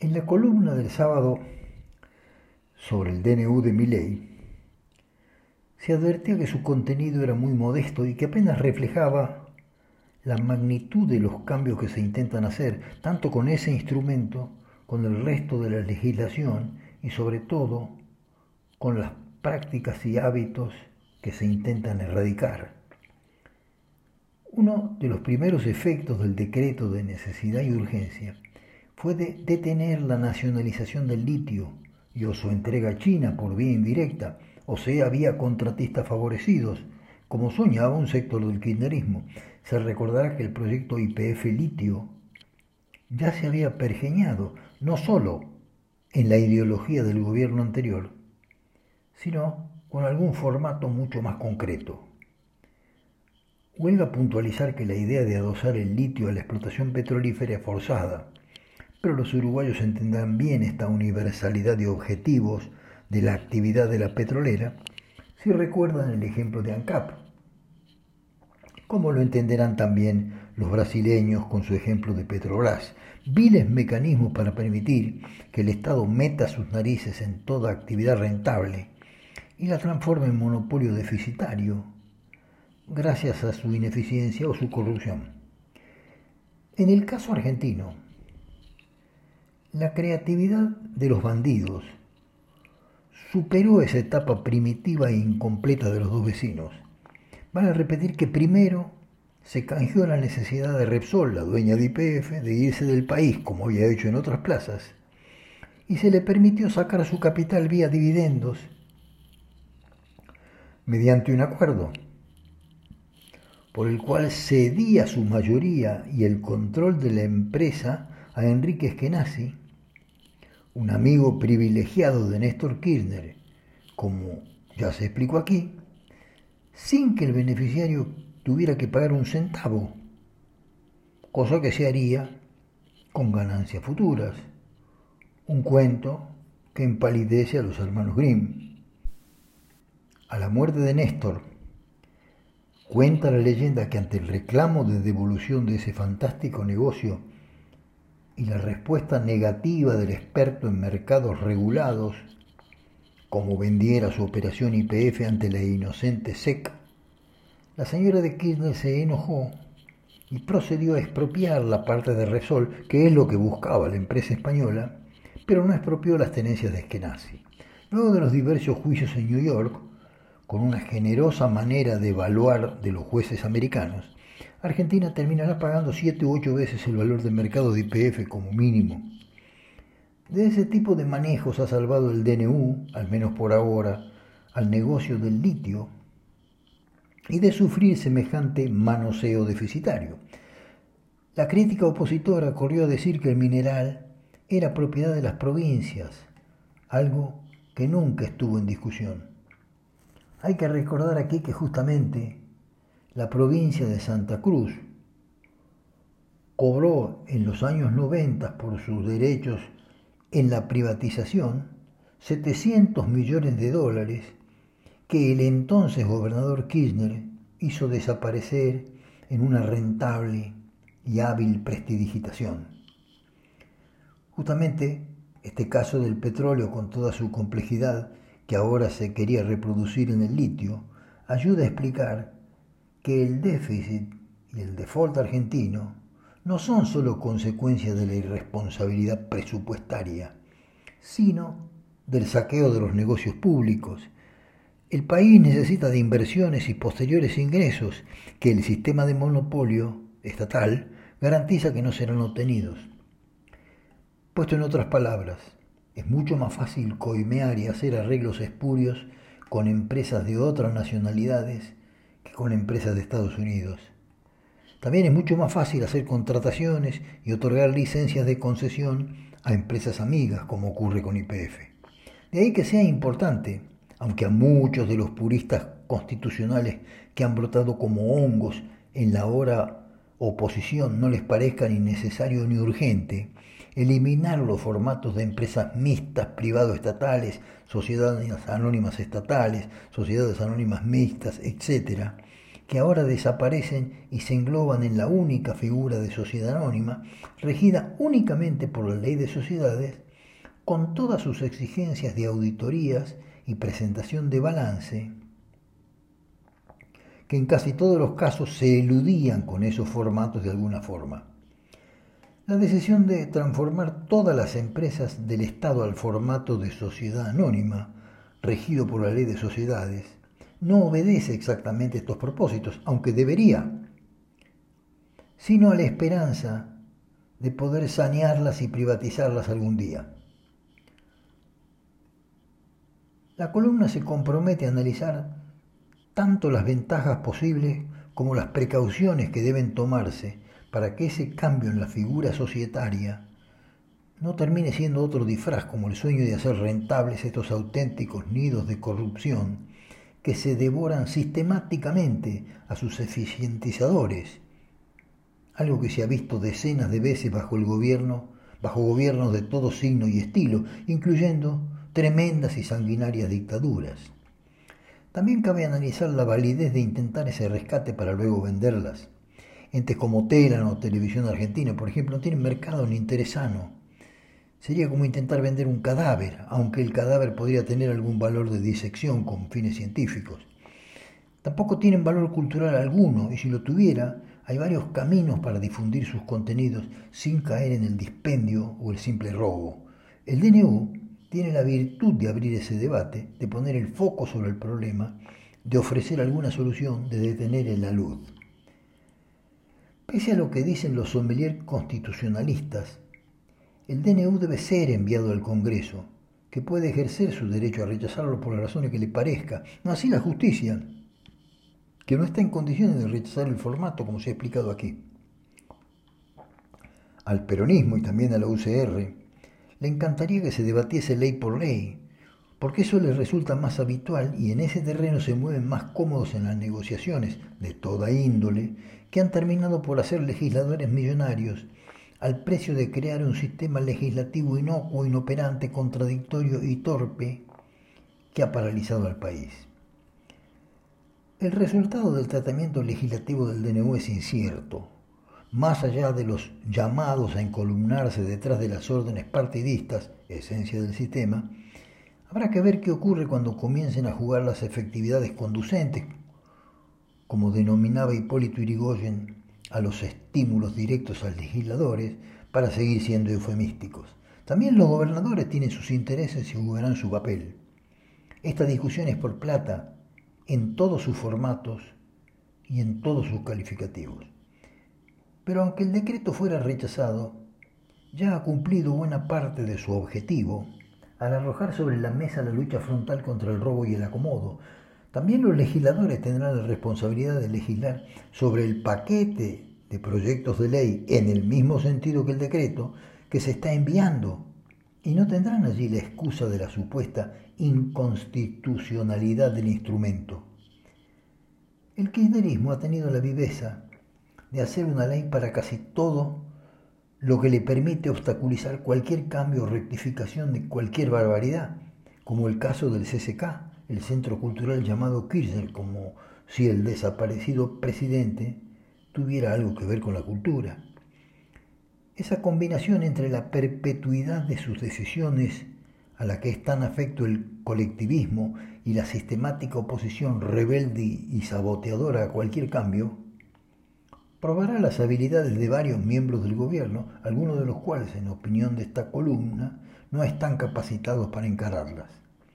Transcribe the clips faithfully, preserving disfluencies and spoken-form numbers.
En la columna del sábado sobre el D N U de Milei, se advertía que su contenido era muy modesto y que apenas reflejaba la magnitud de los cambios que se intentan hacer, tanto con ese instrumento, con el resto de la legislación y sobre todo con las prácticas y hábitos que se intentan erradicar. Uno de los primeros efectos del decreto de necesidad y urgencia fue de detener la nacionalización del litio y o su entrega a China por vía indirecta, o sea, vía contratistas favorecidos, como soñaba un sector del kirchnerismo. Se recordará que el proyecto Y P F Litio ya se había pergeñado, no solo en la ideología del gobierno anterior, sino con algún formato mucho más concreto. Huelga puntualizar que la idea de adosar el litio a la explotación petrolífera es forzada, pero los uruguayos entenderán bien esta universalidad de objetivos de la actividad de la petrolera si recuerdan el ejemplo de ANCAP, como lo entenderán también los brasileños con su ejemplo de Petrobras, viles mecanismos para permitir que el Estado meta sus narices en toda actividad rentable y la transforme en monopolio deficitario gracias a su ineficiencia o su corrupción. En el caso argentino, la creatividad de los bandidos superó esa etapa primitiva e incompleta de los dos vecinos. Van a repetir que primero se canjeó la necesidad de Repsol, la dueña de Y P F, de irse del país, como había hecho en otras plazas, y se le permitió sacar su capital vía dividendos mediante un acuerdo por el cual cedía su mayoría y el control de la empresa a Enrique Skenazy, un amigo privilegiado de Néstor Kirchner, como ya se explicó aquí, sin que el beneficiario tuviera que pagar un centavo, cosa que se haría con ganancias futuras, un cuento que empalidece a los hermanos Grimm. A la muerte de Néstor, cuenta la leyenda que ante el reclamo de devolución de ese fantástico negocio y la respuesta negativa del experto en mercados regulados, como vendiera su operación Y P F ante la inocente S E C, la señora de Kirchner se enojó y procedió a expropiar la parte de Repsol, que es lo que buscaba la empresa española, pero no expropió las tenencias de Skenazy. Luego de los diversos juicios en New York, con una generosa manera de evaluar de los jueces americanos, Argentina terminará pagando siete u ocho veces el valor de mercado de Y P F como mínimo. De ese tipo de manejos ha salvado el D N U, al menos por ahora, al negocio del litio y de sufrir semejante manoseo deficitario. La crítica opositora corrió a decir que el mineral era propiedad de las provincias, algo que nunca estuvo en discusión. Hay que recordar aquí que justamente la provincia de Santa Cruz cobró en los años noventa por sus derechos en la privatización setecientos millones de dólares que el entonces gobernador Kirchner hizo desaparecer en una rentable y hábil prestidigitación. Justamente este caso del petróleo, con toda su complejidad que ahora se quería reproducir en el litio, ayuda a explicar que el déficit y el default argentino no son solo consecuencia de la irresponsabilidad presupuestaria, sino del saqueo de los negocios públicos. El país necesita de inversiones y posteriores ingresos que el sistema de monopolio estatal garantiza que no serán obtenidos. Puesto en otras palabras, es mucho más fácil coimear y hacer arreglos espurios con empresas de otras nacionalidades que con empresas de Estados Unidos. También es mucho más fácil hacer contrataciones y otorgar licencias de concesión a empresas amigas, como ocurre con Y P F. De ahí que sea importante, aunque a muchos de los puristas constitucionales que han brotado como hongos en la hora oposición no les parezca ni necesario ni urgente, eliminar los formatos de empresas mixtas, privado-estatales, sociedades anónimas estatales, sociedades anónimas mixtas, etcétera, que ahora desaparecen y se engloban en la única figura de sociedad anónima, regida únicamente por la ley de sociedades, con todas sus exigencias de auditorías y presentación de balance, que en casi todos los casos se eludían con esos formatos de alguna forma. La decisión de transformar todas las empresas del Estado al formato de sociedad anónima, regido por la ley de sociedades, no obedece exactamente estos propósitos, aunque debería, sino a la esperanza de poder sanearlas y privatizarlas algún día. La columna se compromete a analizar tanto las ventajas posibles como las precauciones que deben tomarse para que ese cambio en la figura societaria no termine siendo otro disfraz como el sueño de hacer rentables estos auténticos nidos de corrupción que se devoran sistemáticamente a sus eficientizadores, algo que se ha visto decenas de veces bajo el gobierno, bajo gobiernos de todo signo y estilo, incluyendo tremendas y sanguinarias dictaduras. También cabe analizar la validez de intentar ese rescate para luego venderlas. Entes como Telan o Televisión Argentina, por ejemplo, no tienen mercado ni interés sano. Sería como intentar vender un cadáver, aunque el cadáver podría tener algún valor de disección con fines científicos. Tampoco tienen valor cultural alguno, y si lo tuviera, hay varios caminos para difundir sus contenidos sin caer en el dispendio o el simple robo. El D N U tiene la virtud de abrir ese debate, de poner el foco sobre el problema, de ofrecer alguna solución, de detener el alud. Pese a lo que dicen los sommelier constitucionalistas, el D N U debe ser enviado al Congreso, que puede ejercer su derecho a rechazarlo por las razones que le parezca. No así la justicia, que no está en condiciones de rechazar el formato, como se ha explicado aquí. Al peronismo y también a la U C R le encantaría que se debatiese ley por ley, porque eso les resulta más habitual y en ese terreno se mueven más cómodos en las negociaciones de toda índole, que han terminado por hacer legisladores millonarios al precio de crear un sistema legislativo inocuo, inoperante, contradictorio y torpe que ha paralizado al país. El resultado del tratamiento legislativo del D N U es incierto. Más allá de los llamados a encolumnarse detrás de las órdenes partidistas, esencia del sistema, habrá que ver qué ocurre cuando comiencen a jugar las efectividades conducentes, como denominaba Hipólito Yrigoyen, a los estímulos directos a los legisladores, para seguir siendo eufemísticos. También los gobernadores tienen sus intereses y jugarán su papel. Esta discusión es por plata en todos sus formatos y en todos sus calificativos. Pero aunque el decreto fuera rechazado, ya ha cumplido buena parte de su objetivo al arrojar sobre la mesa la lucha frontal contra el robo y el acomodo. También los legisladores tendrán la responsabilidad de legislar sobre el paquete de proyectos de ley en el mismo sentido que el decreto que se está enviando y no tendrán allí la excusa de la supuesta inconstitucionalidad del instrumento. El kirchnerismo ha tenido la viveza de hacer una ley para casi todo lo que le permite obstaculizar cualquier cambio o rectificación de cualquier barbaridad, como el caso del C C K, el centro cultural llamado Kirchner, como si el desaparecido presidente tuviera algo que ver con la cultura. Esa combinación entre la perpetuidad de sus decisiones, a la que es tan afecto el colectivismo, y la sistemática oposición rebelde y saboteadora a cualquier cambio, probará las habilidades de varios miembros del gobierno, algunos de los cuales, en opinión de esta columna, no están capacitados para encararlas.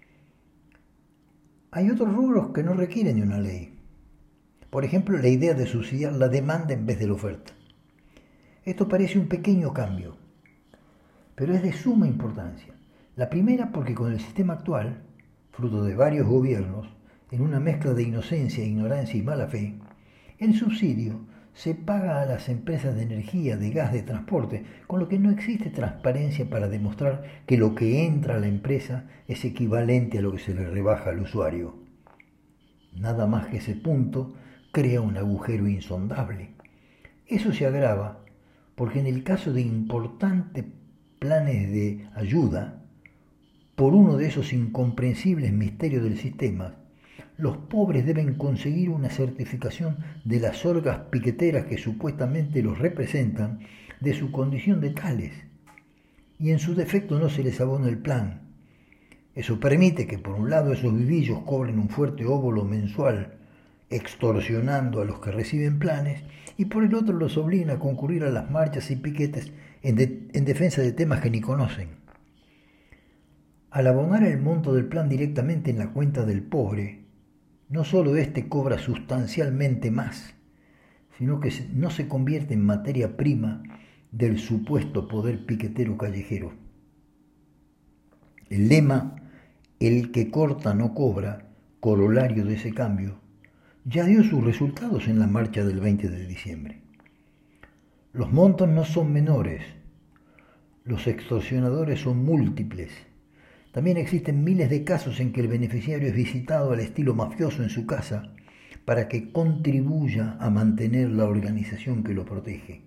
Hay otros rubros que no requieren de una ley. Por ejemplo, la idea de subsidiar la demanda en vez de la oferta. Esto parece un pequeño cambio, pero es de suma importancia. La primera porque con el sistema actual, fruto de varios gobiernos, en una mezcla de inocencia, ignorancia y mala fe, el subsidio se paga a las empresas de energía, de gas, de transporte, con lo que no existe transparencia para demostrar que lo que entra a la empresa es equivalente a lo que se le rebaja al usuario. Nada más que ese punto crea un agujero insondable. Eso se agrava porque en el caso de importantes planes de ayuda, por uno de esos incomprensibles misterios del sistema, los pobres deben conseguir una certificación de las orgas piqueteras que supuestamente los representan de su condición de tales, y en su defecto no se les abona el plan. Eso permite que por un lado esos vivillos cobren un fuerte óbolo mensual, extorsionando a los que reciben planes, y por el otro los obligan a concurrir a las marchas y piquetes en, de, en defensa de temas que ni conocen. Al abonar el monto del plan directamente en la cuenta del pobre, no solo éste cobra sustancialmente más, sino que no se convierte en materia prima del supuesto poder piquetero callejero. El lema "el que corta no cobra", corolario de ese cambio, ya dio sus resultados en la marcha del veinte de diciembre. Los montos no son menores, los extorsionadores son múltiples. También existen miles de casos en que el beneficiario es visitado al estilo mafioso en su casa para que contribuya a mantener la organización que lo protege.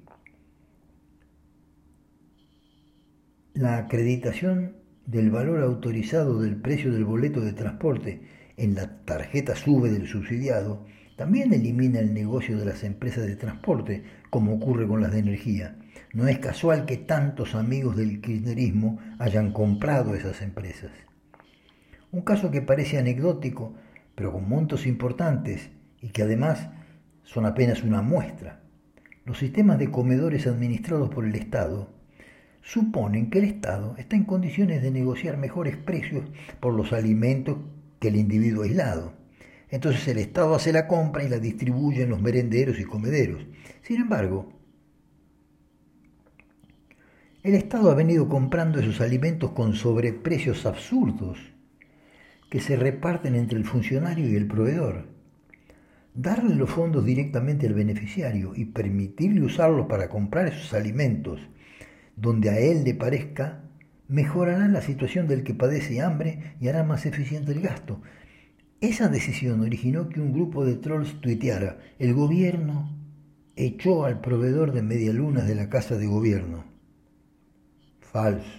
La acreditación del valor autorizado del precio del boleto de transporte en la tarjeta SUBE del subsidiado también elimina el negocio de las empresas de transporte, como ocurre con las de energía. No es casual que tantos amigos del kirchnerismo hayan comprado esas empresas. Un caso que parece anecdótico, pero con montos importantes y que además son apenas una muestra. Los sistemas de comedores administrados por el Estado suponen que el Estado está en condiciones de negociar mejores precios por los alimentos que el individuo aislado. Entonces el Estado hace la compra y la distribuye en los merenderos y comederos. Sin embargo, el Estado ha venido comprando esos alimentos con sobreprecios absurdos que se reparten entre el funcionario y el proveedor. Darle los fondos directamente al beneficiario y permitirle usarlos para comprar esos alimentos donde a él le parezca, mejorará la situación del que padece hambre y hará más eficiente el gasto. Esa decisión originó que un grupo de trolls tuiteara: el gobierno echó al proveedor de medialunas de la casa de gobierno. Falso.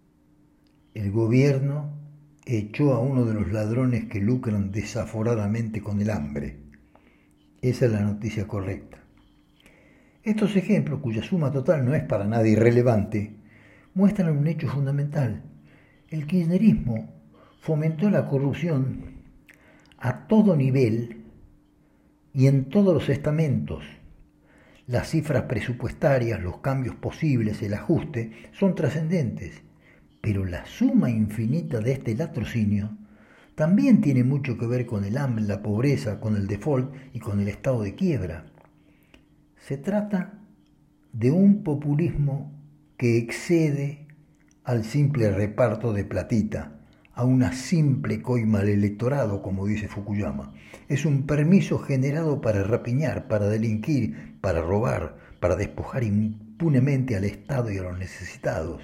El gobierno echó a uno de los ladrones que lucran desaforadamente con el hambre. Esa es la noticia correcta. Estos ejemplos, cuya suma total no es para nada irrelevante, muestran un hecho fundamental. El kirchnerismo fomentó la corrupción a todo nivel y en todos los estamentos. Las cifras presupuestarias, los cambios posibles, el ajuste, son trascendentes, pero la suma infinita de este latrocinio también tiene mucho que ver con el hambre, la pobreza, con el default y con el estado de quiebra. Se trata de un populismo que excede al simple reparto de platita, a una simple coima al electorado, como dice Fukuyama. Es un permiso generado para rapiñar, para delinquir, para robar, para despojar impunemente al Estado y a los necesitados.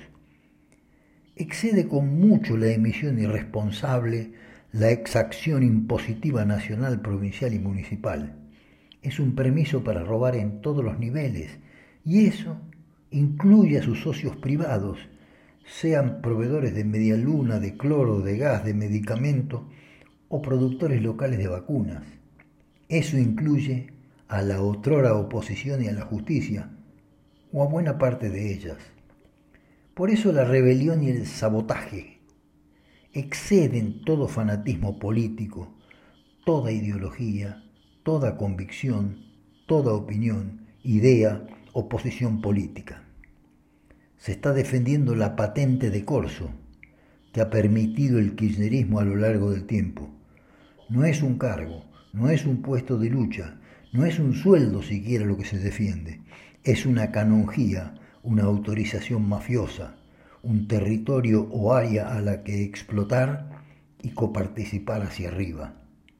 Excede con mucho la emisión irresponsable, la exacción impositiva nacional, provincial y municipal. Es un permiso para robar en todos los niveles, y eso incluye a sus socios privados, sean proveedores de medialuna, de cloro, de gas, de medicamento o productores locales de vacunas. Eso incluye a la otrora oposición y a la justicia, o a buena parte de ellas. Por eso la rebelión y el sabotaje exceden todo fanatismo político, toda ideología, toda convicción, toda opinión, idea o posición política. Se está defendiendo la patente de corso que ha permitido el kirchnerismo a lo largo del tiempo. No es un cargo, no es un puesto de lucha, no es un sueldo siquiera lo que se defiende. Es una canonjía, una autorización mafiosa, un territorio o área a la que explotar y coparticipar hacia arriba.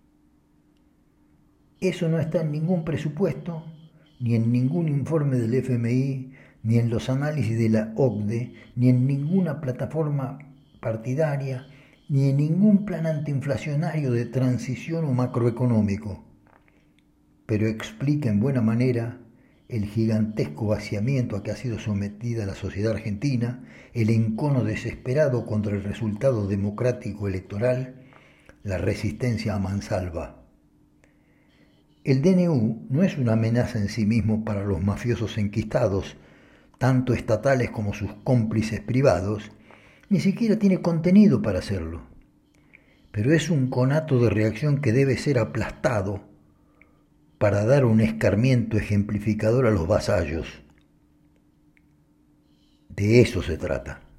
Eso no está en ningún presupuesto, ni en ningún informe del F M I, ni en los análisis de la O C D E, ni en ninguna plataforma partidaria, ni en ningún plan antiinflacionario de transición o macroeconómico. Pero explica en buena manera el gigantesco vaciamiento a que ha sido sometida la sociedad argentina, el encono desesperado contra el resultado democrático electoral, la resistencia a mansalva. El D N U no es una amenaza en sí mismo para los mafiosos enquistados, tanto estatales como sus cómplices privados, ni siquiera tiene contenido para hacerlo. Pero es un conato de reacción que debe ser aplastado para dar un escarmiento ejemplificador a los vasallos. De eso se trata.